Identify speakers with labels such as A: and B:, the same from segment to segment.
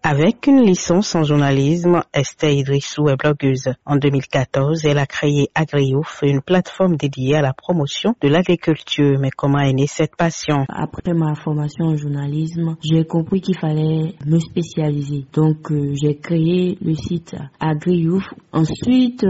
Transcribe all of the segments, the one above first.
A: Avec une licence en journalisme, Esther Idrissou est blogueuse. En 2014, elle a créé AgriYouth, une plateforme dédiée à la promotion de l'agriculture. Mais comment est née cette passion?
B: Après ma formation en journalisme, j'ai compris qu'il fallait me spécialiser. Donc, j'ai créé le site AgriYouth. Ensuite,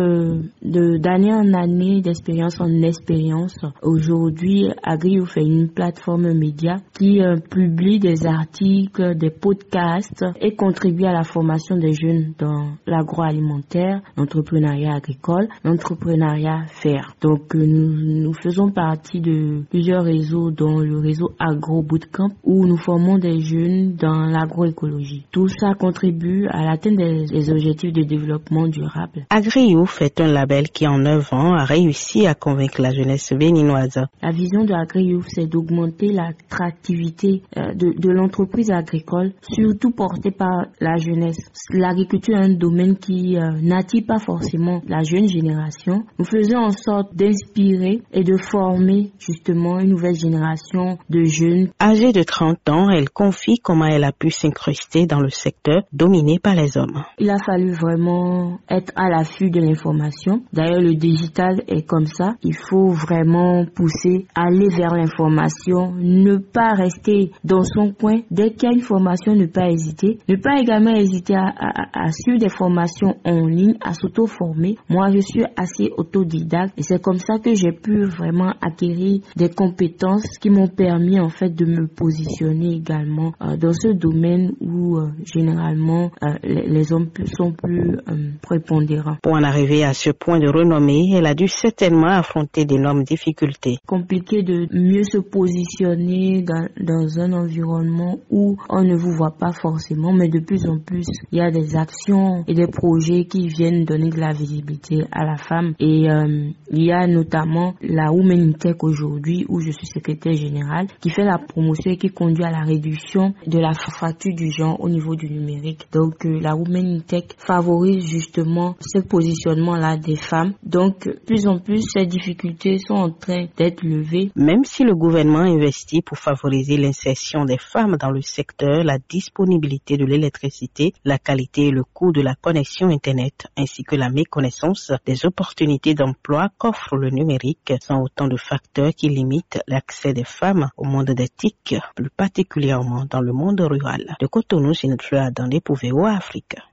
B: d'année en année, d'expérience en expérience, aujourd'hui, AgriYouth est une plateforme média qui publie des articles, des podcasts et contribue à la formation des jeunes dans l'agroalimentaire, l'entrepreneuriat agricole, l'entrepreneuriat vert. Donc nous faisons partie de plusieurs réseaux, dont le réseau Agro Bootcamp, où nous formons des jeunes dans l'agroécologie. Tout ça contribue à l'atteinte des objectifs de développement durable.
A: AgriYouth est un label qui en 9 ans a réussi à convaincre la jeunesse béninoise.
B: La vision de AgriYouth, c'est d'augmenter l'attractivité de l'entreprise agricole, surtout portée par la jeunesse. L'agriculture est un domaine qui n'attire pas forcément la jeune génération. Nous faisons en sorte d'inspirer et de former justement une nouvelle génération de jeunes.
A: Âgée de 30 ans, elle confie comment elle a pu s'incruster dans le secteur dominé par les hommes.
B: Il a fallu vraiment être à l'affût de l'information. D'ailleurs, le digital est comme ça. Il faut vraiment pousser, aller vers l'information, ne pas rester dans son coin. Dès qu'il y a une formation, ne pas hésiter. Ne pas également hésiter à suivre des formations en ligne, à s'auto-former. Moi, je suis assez autodidacte et c'est comme ça que j'ai pu vraiment acquérir des compétences qui m'ont permis en fait de me positionner également dans ce domaine où généralement les hommes sont plus prépondérants.
A: Pour en arriver à ce point de renommée, elle a dû certainement affronter d'énormes difficultés.
B: Compliqué de mieux se positionner dans un environnement où on ne vous voit pas forcément, mais de plus en plus, il y a des actions et des projets qui viennent donner de la visibilité à la femme. Et il y a notamment la Women in Tech aujourd'hui, où je suis secrétaire générale, qui fait la promotion et qui conduit à la réduction de la fracture du genre au niveau du numérique. Donc la Women in Tech favorise justement ce positionnement-là des femmes. Donc plus en plus, ces difficultés sont en train d'être levées.
A: Même si le gouvernement investit pour favoriser l'insertion des femmes dans le secteur, la disponibilité de l'électricité, la qualité et le coût de la connexion Internet, ainsi que la méconnaissance des opportunités d'emploi qu'offre le numérique sont autant de facteurs qui limitent l'accès des femmes au monde des TIC, plus particulièrement dans le monde rural. De Cotonou, c'est notre fleur dans les Pouvéo, Afrique.